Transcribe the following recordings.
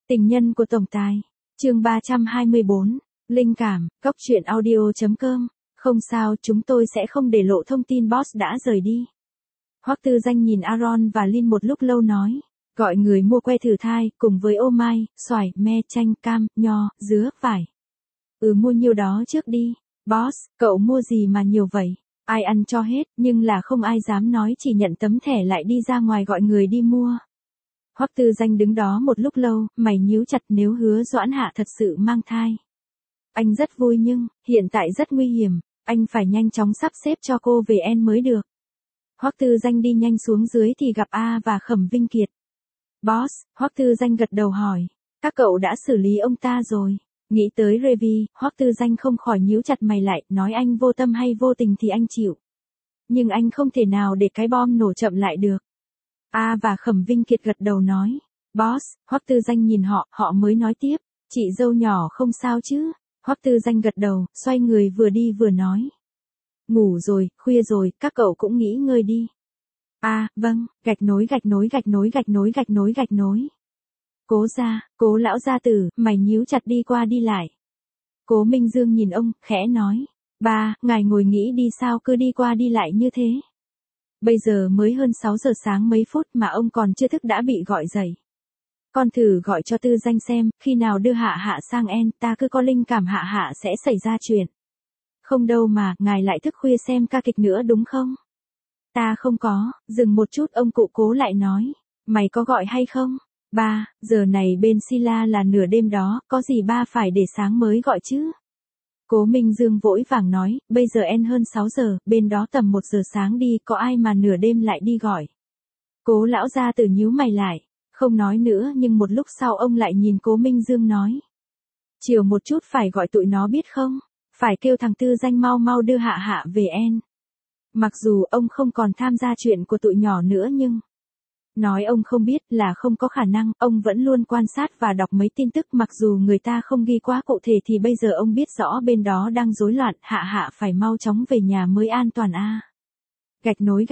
Tình nhân của tổng tài. Chương 324. Linh cảm, cốc truyện audio.com. Không sao, chúng tôi sẽ không để lộ thông tin boss đã rời đi. Hoắc Tư Danh nhìn Aaron và Lin một lúc lâu nói, gọi người mua que thử thai, cùng với ô mai, xoài, me, chanh, cam, nho, dứa, vải. Mua nhiêu đó trước đi. Boss, cậu mua gì mà nhiều vậy? Ai ăn cho hết, nhưng là không ai dám nói, chỉ nhận tấm thẻ lại đi ra ngoài gọi người đi mua. Hoắc Tư Danh đứng đó một lúc lâu, mày nhíu chặt, nếu Hứa Doãn Hạ thật sự mang thai. Anh rất vui nhưng, hiện tại rất nguy hiểm, anh phải nhanh chóng sắp xếp cho cô về En mới được. Hoắc Tư Danh đi nhanh xuống dưới thì gặp A và Khẩm Vinh Kiệt. Boss, Hoắc Tư Danh gật đầu hỏi, các cậu đã xử lý ông ta rồi. Nghĩ tới Revi, Hoắc Tư Danh không khỏi nhíu chặt mày lại, nói anh vô tâm hay vô tình thì anh chịu. Nhưng anh không thể nào để cái bom nổ chậm lại được. A và Khẩm Vinh Kiệt gật đầu nói, boss. Hoắc Tư Danh nhìn họ mới nói tiếp, chị dâu nhỏ không sao chứ. Hoắc Tư Danh gật đầu, xoay người vừa đi vừa nói, ngủ rồi, khuya rồi, các cậu cũng nghỉ ngơi đi. Vâng, gạch nối. Cố gia, Cố lão gia tử, mày nhíu chặt đi qua đi lại. Cố Minh Dương nhìn ông, khẽ nói, ba, ngài ngồi nghĩ đi, sao cứ đi qua đi lại như thế. Bây giờ mới hơn 6 giờ sáng mấy phút mà ông còn chưa thức đã bị gọi dậy. Con thử gọi cho Tư Danh xem, khi nào đưa Hạ sang En, ta cứ có linh cảm Hạ sẽ xảy ra chuyện. Không đâu mà, ngài lại thức khuya xem ca kịch nữa đúng không? Ta không có. Dừng một chút, ông cụ Cố lại nói, mày có gọi hay không? Ba, giờ này bên Sila là nửa đêm đó, có gì ba phải để sáng mới gọi chứ? Cố Minh Dương vội vàng nói, bây giờ En hơn 6 giờ, bên đó tầm 1 giờ sáng đi, có ai mà nửa đêm lại đi gọi. Cố lão gia tử nhíu mày lại, không nói nữa, nhưng một lúc sau ông lại nhìn Cố Minh Dương nói, chiều một chút phải gọi tụi nó biết không? Phải kêu thằng Tư Danh mau đưa Hạ về En. Mặc dù ông không còn tham gia chuyện của tụi nhỏ nữa nhưng nói ông không biết là không có khả năng, ông vẫn luôn quan sát và đọc mấy tin tức, mặc dù người ta không ghi quá cụ thể thì bây giờ ông biết rõ bên đó đang rối loạn, Hạ phải mau chóng về nhà mới an toàn a. Gạch nối.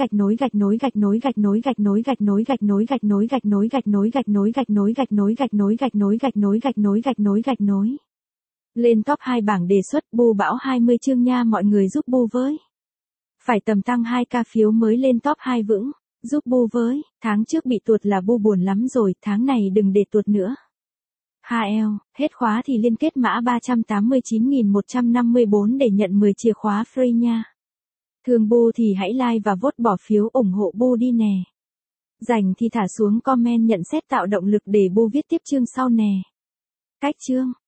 Lên top 2 bảng đề xuất Bu Bão 20 chương nha, mọi người giúp Bu với. Phải tầm tăng 2k phiếu mới lên top 2 vững, giúp Bu với, tháng trước bị tuột là Bu buồn lắm rồi, tháng này đừng để tuột nữa. HL, hết khóa thì liên kết mã 389.154 để nhận 10 chìa khóa free nha. Thương Bu thì hãy like và vote bỏ phiếu ủng hộ Bu đi nè. Rảnh thì thả xuống comment nhận xét tạo động lực để Bu viết tiếp chương sau nè. Cách chương